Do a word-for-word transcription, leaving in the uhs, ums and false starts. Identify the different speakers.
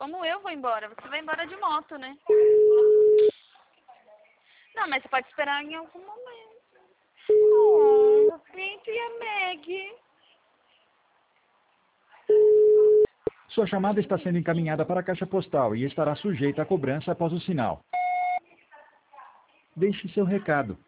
Speaker 1: Como eu vou embora? Você vai embora de moto, né? Não, mas você pode esperar em algum momento. Oh, Pimp e a Meg.
Speaker 2: Sua chamada está sendo encaminhada para a caixa postal e estará sujeita a cobrança após o sinal. Deixe seu recado.